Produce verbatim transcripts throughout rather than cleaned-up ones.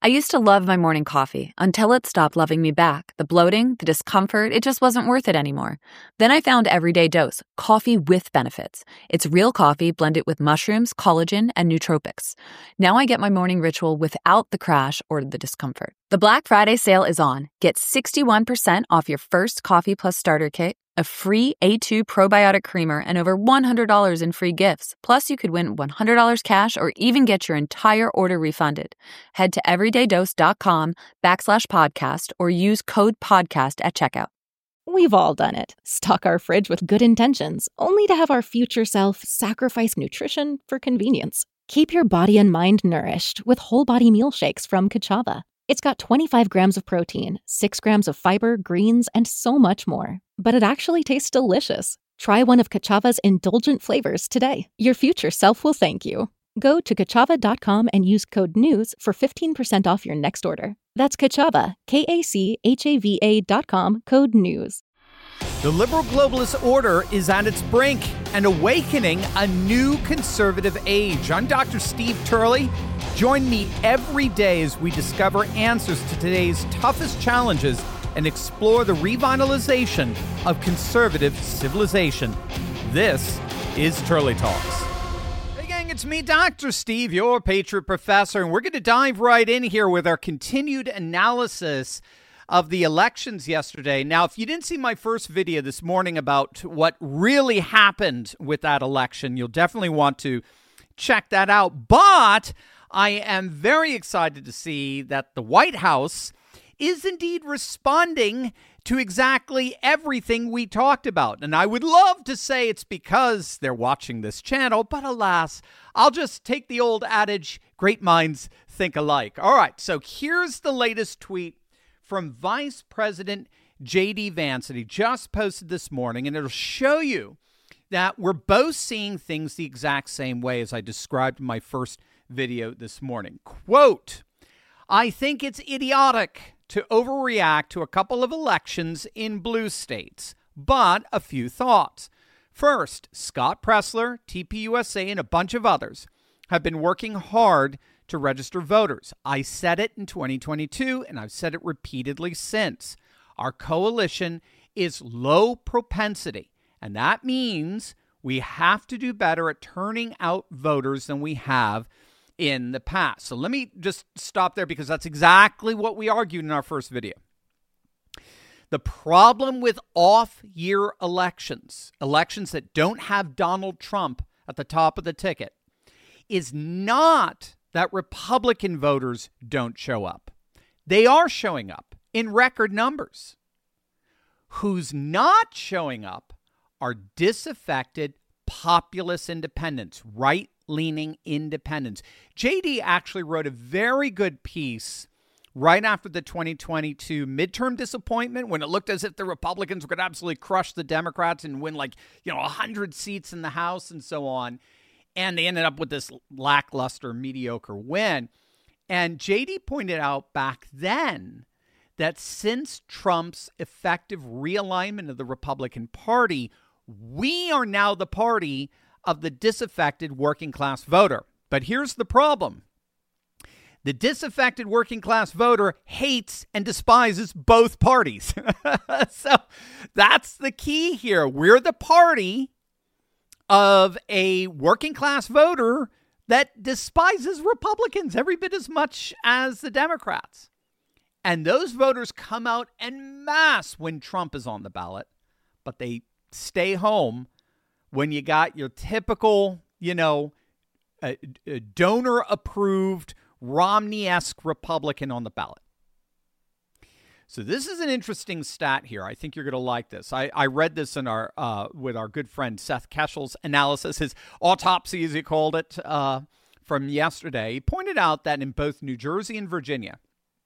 I used to love my morning coffee until it stopped loving me back. The bloating, the discomfort, it just wasn't worth it anymore. Then I found Everyday Dose, coffee with benefits. It's real coffee blended with mushrooms, collagen, and nootropics. Now I get my morning ritual without the crash or the discomfort. The Black Friday sale is on. Get sixty-one percent off your first Coffee Plus starter kit, a free A two probiotic creamer, and over one hundred dollars in free gifts. Plus, you could win one hundred dollars cash or even get your entire order refunded. Head to everydaydose.com backslash podcast or use code podcast at checkout. We've all done it. Stock our fridge with good intentions, only to have our future self sacrifice nutrition for convenience. Keep your body and mind nourished with whole body meal shakes from Kachava. It's got twenty-five grams of protein, six grams of fiber, greens, and so much more. But it actually tastes delicious. Try one of Kachava's indulgent flavors today. Your future self will thank you. Go to kachava dot com and use code NEWS for fifteen percent off your next order. That's Kachava, K A C H A V A dot com, code NEWS. The liberal globalist order is at its brink and awakening a new conservative age. I'm Doctor Steve Turley. Join me every day as we discover answers to today's toughest challenges and explore the revitalization of conservative civilization. This is Turley Talks. Hey gang, it's me, Doctor Steve, your Patriot Professor, and we're going to dive right in here with our continued analysis of the elections yesterday. Now, if you didn't see my first video this morning about what really happened with that election, you'll definitely want to check that out. But I am very excited to see that the White House is indeed responding to exactly everything we talked about. And I would love to say it's because they're watching this channel, but alas, I'll just take the old adage, great minds think alike. All right, so here's the latest tweet from Vice President J D Vance that he just posted this morning, and it'll show you that we're both seeing things the exact same way as I described in my first video this morning. Quote, I think it's idiotic to overreact to a couple of elections in blue states, but a few thoughts. First, Scott Presler, T P U S A, and a bunch of others have been working hard to register voters. I said it in twenty twenty-two, and I've said it repeatedly since. Our coalition is low propensity, and that means we have to do better at turning out voters than we have in the past. So let me just stop there because that's exactly what we argued in our first video. The problem with off-year elections, elections that don't have Donald Trump at the top of the ticket, is not that Republican voters don't show up. They are showing up in record numbers. Who's not showing up are disaffected populist independents, right-leaning independents. J D actually wrote a very good piece right after the twenty twenty-two midterm disappointment when it looked as if the Republicans could absolutely crush the Democrats and win like, you know, one hundred seats in the House and so on. And they ended up with this lackluster, mediocre win. And J D pointed out back then that since Trump's effective realignment of the Republican Party, we are now the party of the disaffected working class voter. But here's the problem. The disaffected working class voter hates and despises both parties. So that's the key here. We're the party of a working class voter that despises Republicans every bit as much as the Democrats. And those voters come out en masse when Trump is on the ballot, but they stay home when you got your typical, you know, uh, uh, donor-approved, Romney-esque Republican on the ballot. So this is an interesting stat here. I think you're going to like this. I, I read this in our uh, with our good friend Seth Keshel's analysis, his autopsy, as he called it, uh, from yesterday. He pointed out that in both New Jersey and Virginia,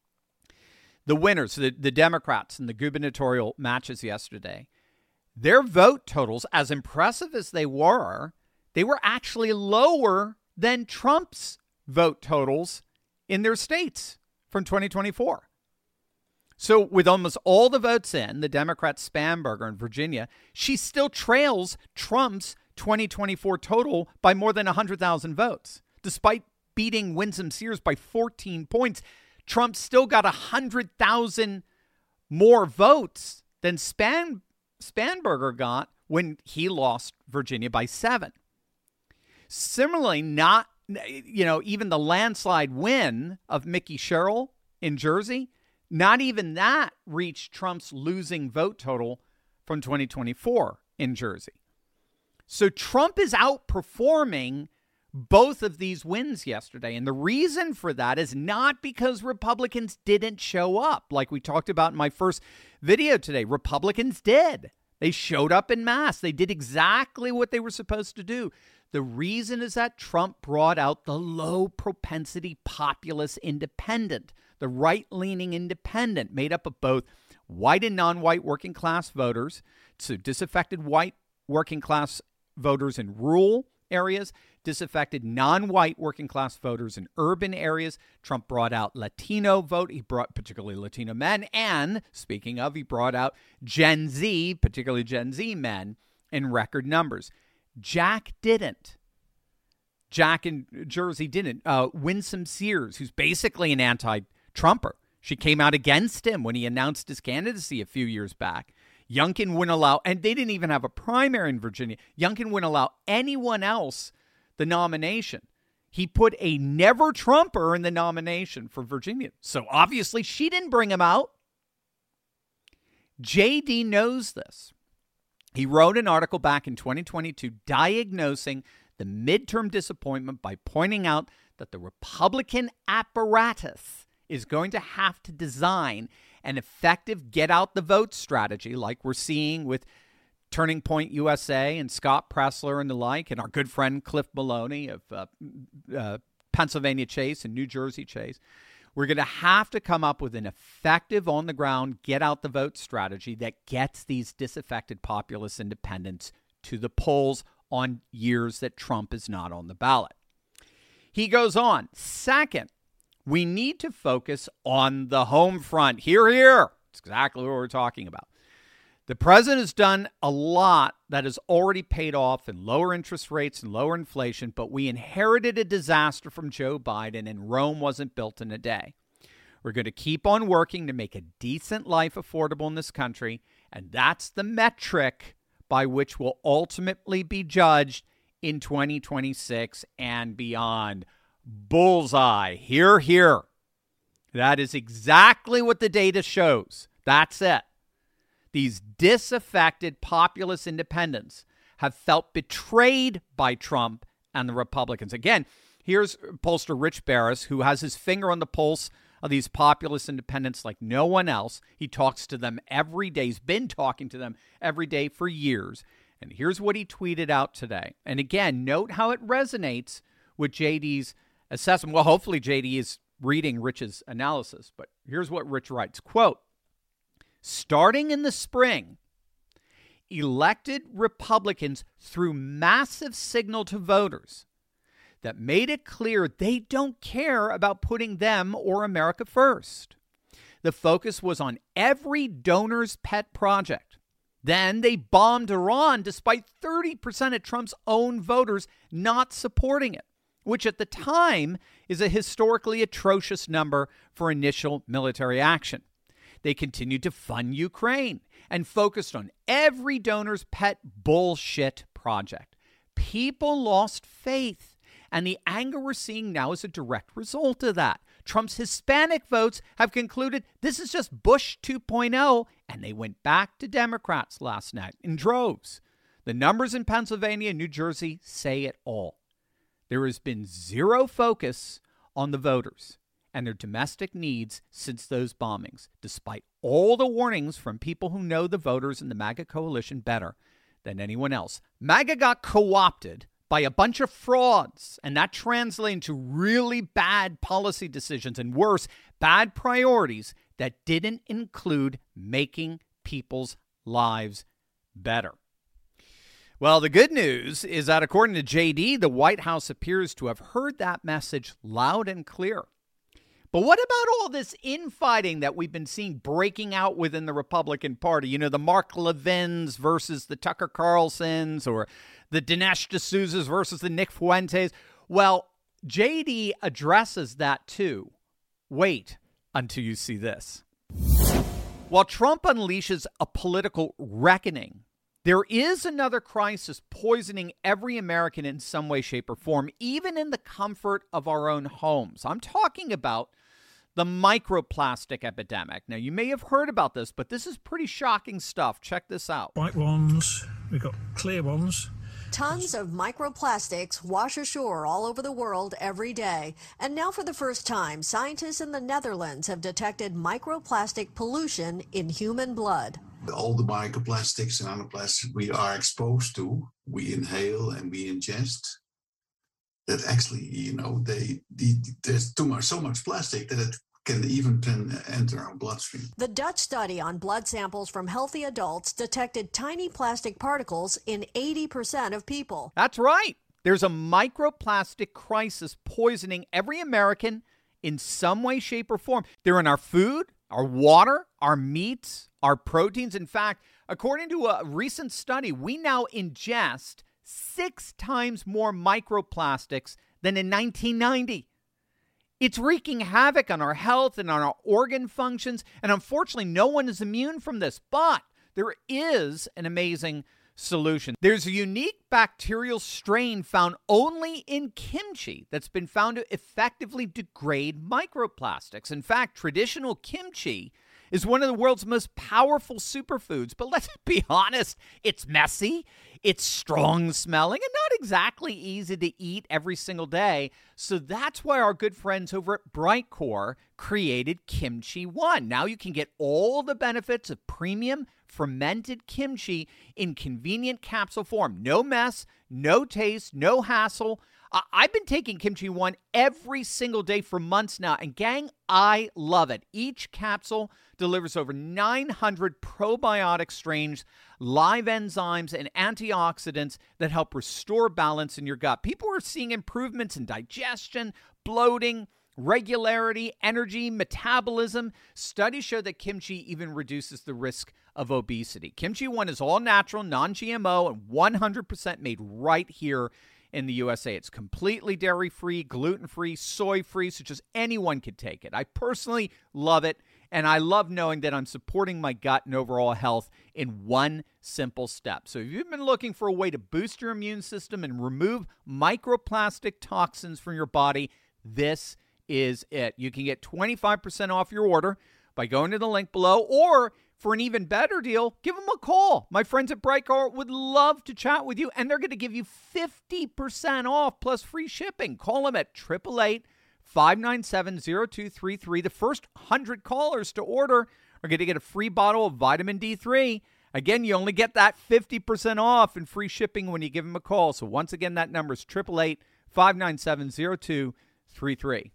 the winners, the, the Democrats in the gubernatorial matches yesterday, their vote totals, as impressive as they were, they were actually lower than Trump's vote totals in their states from twenty twenty-four. So with almost all the votes in, the Democrat Spanberger in Virginia, she still trails Trump's twenty twenty-four total by more than one hundred thousand votes. Despite beating Winsome Sears by fourteen points, Trump still got one hundred thousand more votes than Span, Spanberger got when he lost Virginia by seven. Similarly, not, you know, even the landslide win of Mickey Sherrill in Jersey, not even that reached Trump's losing vote total from twenty twenty-four in Jersey. So Trump is outperforming both of these wins yesterday. And the reason for that is not because Republicans didn't show up. Like we talked about in my first video today, Republicans did. They showed up en masse. They did exactly what they were supposed to do. The reason is that Trump brought out the low propensity populist independent, the right-leaning independent made up of both white and non-white working class voters, so disaffected white working class voters in rural areas, disaffected non-white working class voters in urban areas. Trump brought out Latino vote. He brought particularly Latino men. And speaking of, he brought out Gen Z, particularly Gen Z men, in record numbers. Jack didn't. Jack in Jersey didn't. Uh, Winsome Sears, who's basically an anti-Trumper. She came out against him when he announced his candidacy a few years back. Youngkin wouldn't allow, and they didn't even have a primary in Virginia. Youngkin wouldn't allow anyone else the nomination. He put a never Trumper in the nomination for Virginia. So obviously she didn't bring him out. J D knows this. He wrote an article back in twenty twenty-two diagnosing the midterm disappointment by pointing out that the Republican apparatus is going to have to design an effective get-out-the-vote strategy like we're seeing with Turning Point U S A and Scott Pressler and the like, and our good friend Cliff Maloney of uh, uh, Pennsylvania Chase and New Jersey Chase. We're going to have to come up with an effective on-the-ground get-out-the-vote strategy that gets these disaffected populist independents to the polls on years that Trump is not on the ballot. He goes on, second, we need to focus on the home front. Hear, hear. It's exactly what we're talking about. The president has done a lot that has already paid off in lower interest rates and lower inflation, but we inherited a disaster from Joe Biden, and Rome wasn't built in a day. We're going to keep on working to make a decent life affordable in this country, and that's the metric by which we'll ultimately be judged in twenty twenty-six and beyond. Bullseye. Hear, hear. That is exactly what the data shows. That's it. These disaffected populist independents have felt betrayed by Trump and the Republicans. Again, here's pollster Rich Barris, who has his finger on the pulse of these populist independents like no one else. He talks to them every day. He's been talking to them every day for years. And here's what he tweeted out today. And again, note how it resonates with J D's assessment. Well, hopefully J D is reading Rich's analysis. But here's what Rich writes, quote, starting in the spring, elected Republicans threw massive signal to voters that made it clear they don't care about putting them or America first. The focus was on every donor's pet project. Then they bombed Iran despite thirty percent of Trump's own voters not supporting it, which at the time is a historically atrocious number for initial military action. They continued to fund Ukraine and focused on every donor's pet bullshit project. People lost faith, and the anger we're seeing now is a direct result of that. Trump's Hispanic votes have concluded this is just Bush two point oh, and they went back to Democrats last night in droves. The numbers in Pennsylvania and New Jersey say it all. There has been zero focus on the voters and their domestic needs since those bombings, despite all the warnings from people who know the voters in the MAGA coalition better than anyone else. MAGA got co-opted by a bunch of frauds, and that translated into really bad policy decisions and worse, bad priorities that didn't include making people's lives better. Well, the good news is that according to J D, the White House appears to have heard that message loud and clear. But what about all this infighting that we've been seeing breaking out within the Republican Party? You know, the Mark Levins versus the Tucker Carlsons, or the Dinesh D'Souza's versus the Nick Fuentes. Well, J D addresses that too. Wait, until you see this. While Trump unleashes a political reckoning, there is another crisis poisoning every American in some way, shape, or form, even in the comfort of our own homes. I'm talking about the microplastic epidemic. Now, you may have heard about this, but this is pretty shocking stuff. Check this out. White ones, we've got clear ones. Tons of microplastics wash ashore all over the world every day. And now for the first time, scientists in the Netherlands have detected microplastic pollution in human blood. All the microplastics and nanoplastics we are exposed to, we inhale and we ingest, that actually, you know, they, they there's too much, so much plastic that it can even ten, enter our bloodstream. The Dutch study on blood samples from healthy adults detected tiny plastic particles in eighty percent of people. That's right. There's a microplastic crisis poisoning every American in some way, shape, or form. They're in our food, our water, our meats, our proteins. In fact, according to a recent study, we now ingest six times more microplastics than in nineteen ninety. It's wreaking havoc on our health and on our organ functions. And unfortunately, no one is immune from this. But there is an amazing solution. There's a unique bacterial strain found only in kimchi that's been found to effectively degrade microplastics. In fact, traditional kimchi is one of the world's most powerful superfoods. But let's be honest, it's messy, it's strong smelling, and not exactly easy to eat every single day. So that's why our good friends over at Brightcore created Kimchi One. Now you can get all the benefits of premium fermented kimchi in convenient capsule form. No mess, no taste, no hassle. Uh, I've been taking Kimchi One every single day for months now, and gang, I love it. Each capsule delivers over nine hundred probiotic strains, live enzymes, and antioxidants that help restore balance in your gut. People are seeing improvements in digestion, bloating, regularity, energy, metabolism. Studies show that kimchi even reduces the risk of obesity. Kimchi One is all natural, non-G M O, and one hundred percent made right here in the U S A. It's completely dairy-free, gluten-free, soy-free, so just anyone could take it. I personally love it, and I love knowing that I'm supporting my gut and overall health in one simple step. So if you've been looking for a way to boost your immune system and remove microplastic toxins from your body, this is it. You can get twenty-five percent off your order by going to the link below, or for an even better deal, give them a call. My friends at Brightcore would love to chat with you, and they're going to give you fifty percent off plus free shipping. Call them at eight eight eight, five nine seven, zero two three three. The first one hundred callers to order are going to get a free bottle of vitamin D three. Again, you only get that fifty percent off and free shipping when you give them a call. So once again, that number is eight eight eight, five nine seven, zero two three three.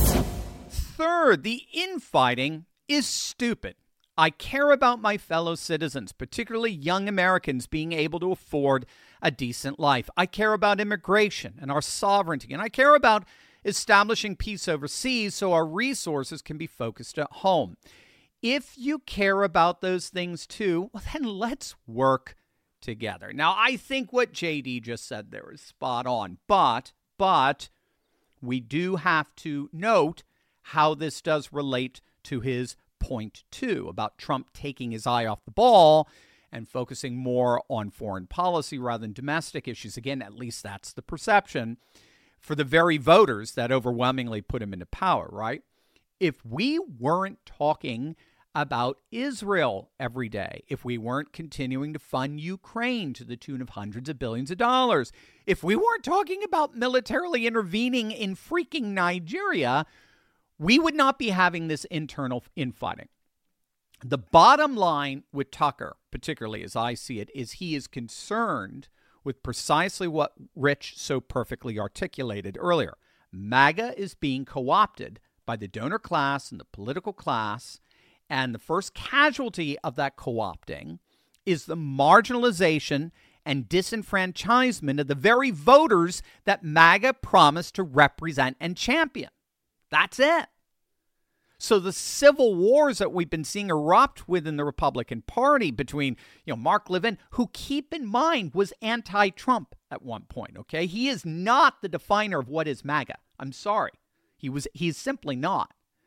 Third, the infighting is stupid. I care about my fellow citizens, particularly young Americans, being able to afford a decent life. I care about immigration and our sovereignty, and I care about establishing peace overseas so our resources can be focused at home. If you care about those things too, well, then let's work together. Now, I think what J D just said there is spot on, but, but we do have to note how this does relate to his point two about Trump taking his eye off the ball and focusing more on foreign policy rather than domestic issues. Again, at least that's the perception for the very voters that overwhelmingly put him into power, right? If we weren't talking about Israel every day, if we weren't continuing to fund Ukraine to the tune of hundreds of billions of dollars, if we weren't talking about militarily intervening in freaking Nigeria, we would not be having this internal infighting. The bottom line with Tucker, particularly as I see it, is he is concerned with precisely what Rich so perfectly articulated earlier. MAGA is being co-opted by the donor class and the political class, and the first casualty of that co-opting is the marginalization and disenfranchisement of the very voters that MAGA promised to represent and champion. That's it. So the civil wars that we've been seeing erupt within the Republican Party between, you know, Mark Levin, who, keep in mind, was anti-Trump at one point, okay? He is not the definer of what is MAGA. I'm sorry. He was, he's simply not.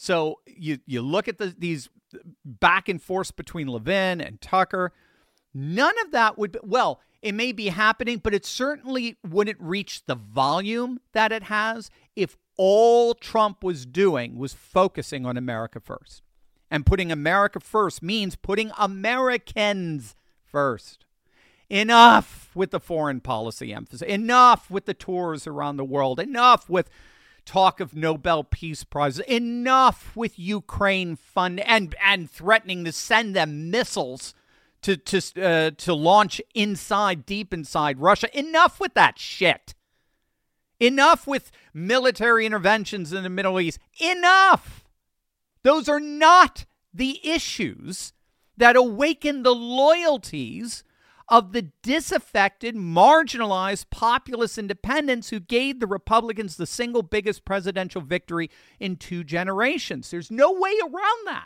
So you you look at the, these back and forth between Levin and Tucker. None of that would be, well, it may be happening, but it certainly wouldn't reach the volume that it has if all Trump was doing was focusing on America first. And putting America first means putting Americans first. Enough with the foreign policy emphasis. Enough with the tours around the world. Enough with talk of Nobel Peace Prizes. Enough with Ukraine fund and, and threatening to send them missiles to to uh, to launch inside, deep inside Russia. Enough with that shit. Enough with military interventions in the Middle East. Enough. Those are not the issues that awaken the loyalties of the disaffected, marginalized, populist independents who gave the Republicans the single biggest presidential victory in two generations. There's no way around that.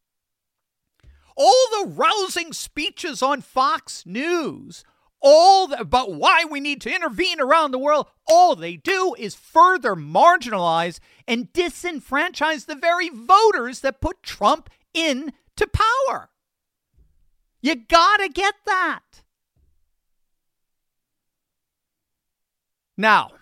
All the rousing speeches on Fox News, all the, about why we need to intervene around the world, all they do is further marginalize and disenfranchise the very voters that put Trump into power. You gotta get that. Now,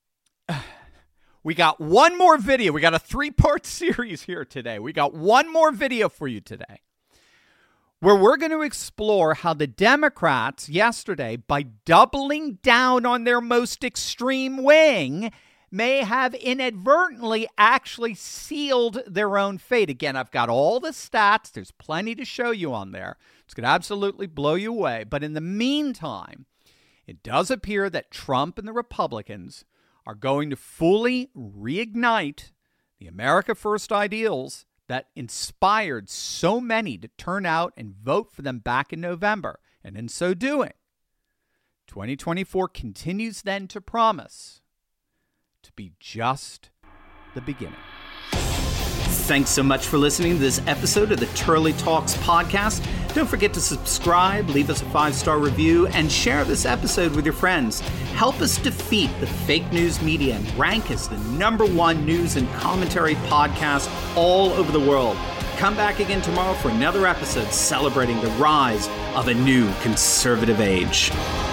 we got one more video. We got a three-part series here today. We got one more video for you today, where we're going to explore how the Democrats yesterday, by doubling down on their most extreme wing, may have inadvertently actually sealed their own fate. Again, I've got all the stats. There's plenty to show you on there. It's going to absolutely blow you away. But in the meantime, it does appear that Trump and the Republicans are going to fully reignite the America First ideals that inspired so many to turn out and vote for them back in November. And in so doing, twenty twenty-four continues then to promise to be just the beginning. Thanks so much for listening to this episode of the Turley Talks podcast. Don't forget to subscribe, leave us a five-star review, and share this episode with your friends. Help us defeat the fake news media and rank as the number one news and commentary podcast all over the world. Come back again tomorrow for another episode celebrating the rise of a new conservative age.